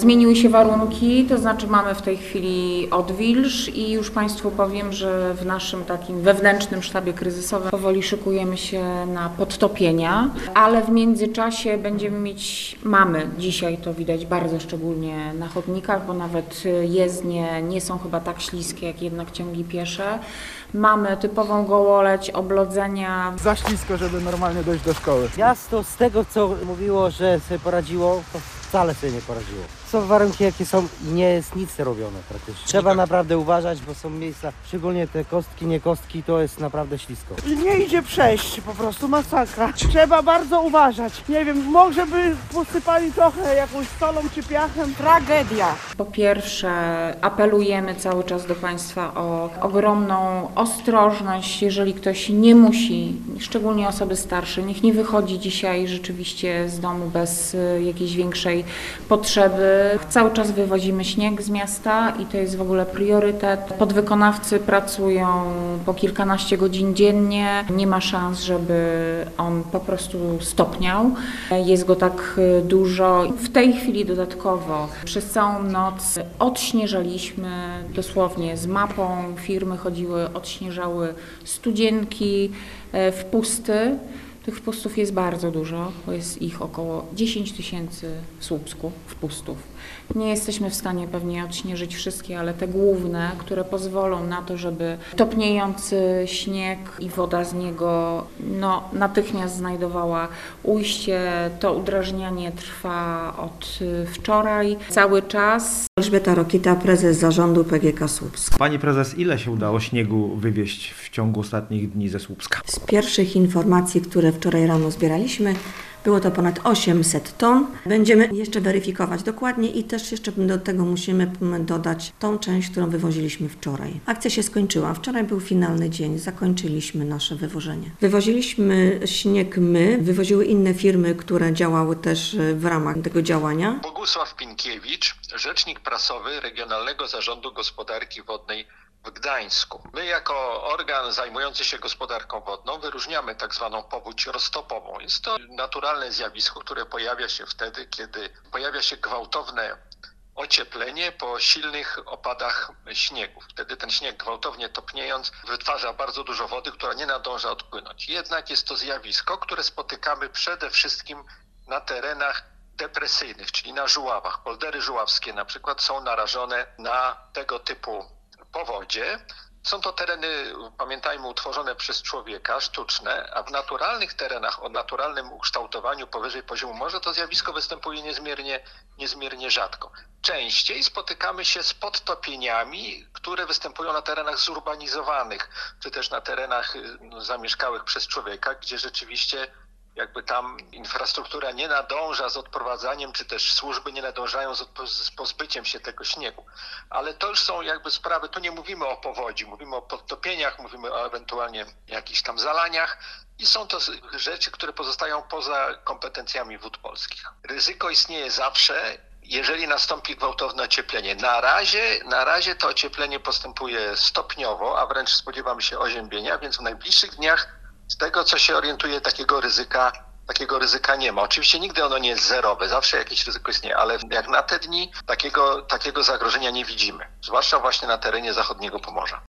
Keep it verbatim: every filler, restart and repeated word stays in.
Zmieniły się warunki, to znaczy mamy w tej chwili odwilż i już Państwu powiem, że w naszym takim wewnętrznym sztabie kryzysowym powoli szykujemy się na podtopienia, ale w międzyczasie będziemy mieć, mamy dzisiaj to widać bardzo szczególnie na chodnikach, bo nawet jezdnie nie są chyba tak śliskie jak jednak ciągi piesze. Mamy typową gołoleć, oblodzenia. Za ślisko, żeby normalnie dojść do szkoły. Miasto z tego, co mówiło, że sobie poradziło, to wcale sobie nie poradziło. Są warunki, jakie są i nie jest nic robione praktycznie. Trzeba naprawdę uważać, bo są miejsca, szczególnie te kostki, nie kostki, to jest naprawdę ślisko. I nie idzie przejść, po prostu masakra. Trzeba bardzo uważać. Nie wiem, może by posypali trochę jakąś solą czy piachem. Tragedia. Po pierwsze, apelujemy cały czas do Państwa o ogromną ostrożność, jeżeli ktoś nie musi, szczególnie osoby starsze, niech nie wychodzi dzisiaj rzeczywiście z domu bez jakiejś większej potrzeby. Cały czas wywozimy śnieg z miasta i to jest w ogóle priorytet. Podwykonawcy pracują po kilkanaście godzin dziennie. Nie ma szans, żeby on po prostu stopniał. Jest go tak dużo. W tej chwili dodatkowo przez całą noc odśnieżaliśmy dosłownie z mapą. Firmy chodziły, odśnieżały studzienki, wpusty. Tych wpustów jest bardzo dużo, bo jest ich około dziesięć tysięcy w Słupsku, wpustów. Nie jesteśmy w stanie pewnie odśnieżyć wszystkie, ale te główne, które pozwolą na to, żeby topniejący śnieg i woda z niego no, natychmiast znajdowała ujście. To udrażnianie trwa od wczoraj cały czas. Elżbieta Rokita, prezes zarządu P G K Słupsk. Pani prezes, ile się udało śniegu wywieźć w ciągu ostatnich dni ze Słupska? Z pierwszych informacji, które wczoraj rano zbieraliśmy, było to ponad osiemset ton. Będziemy jeszcze weryfikować dokładnie i też jeszcze do tego musimy dodać tą część, którą wywoziliśmy wczoraj. Akcja się skończyła. Wczoraj był finalny dzień. Zakończyliśmy nasze wywożenie. Wywoziliśmy śnieg my, wywoziły inne firmy, które działały też w ramach tego działania. Bogusław Pinkiewicz, rzecznik prasowy Regionalnego Zarządu Gospodarki Wodnej w Gdańsku. My jako organ zajmujący się gospodarką wodną wyróżniamy tak zwaną powódź roztopową. Jest to naturalne zjawisko, które pojawia się wtedy, kiedy pojawia się gwałtowne ocieplenie po silnych opadach śniegu. Wtedy ten śnieg gwałtownie topniejąc wytwarza bardzo dużo wody, która nie nadąża odpłynąć. Jednak jest to zjawisko, które spotykamy przede wszystkim na terenach depresyjnych, czyli na żuławach. Poldery żuławskie na przykład są narażone na tego typu powodzie. Są to tereny, pamiętajmy, utworzone przez człowieka, sztuczne, a w naturalnych terenach o naturalnym ukształtowaniu powyżej poziomu morza to zjawisko występuje niezmiernie, niezmiernie rzadko. Częściej spotykamy się z podtopieniami, które występują na terenach zurbanizowanych, czy też na terenach no, zamieszkałych przez człowieka, gdzie rzeczywiście jakby tam infrastruktura nie nadąża z odprowadzaniem, czy też służby nie nadążają z, z pozbyciem się tego śniegu. Ale to już są jakby sprawy, tu nie mówimy o powodzi, mówimy o podtopieniach, mówimy o ewentualnie jakichś tam zalaniach i są to rzeczy, które pozostają poza kompetencjami wód polskich. Ryzyko istnieje zawsze, jeżeli nastąpi gwałtowne ocieplenie. Na razie, na razie to ocieplenie postępuje stopniowo, a wręcz spodziewamy się oziębienia, więc w najbliższych dniach z tego, co się orientuje, takiego ryzyka, takiego ryzyka nie ma. Oczywiście nigdy ono nie jest zerowe, zawsze jakieś ryzyko istnieje, ale jak na te dni takiego, takiego zagrożenia nie widzimy, zwłaszcza właśnie na terenie zachodniego Pomorza.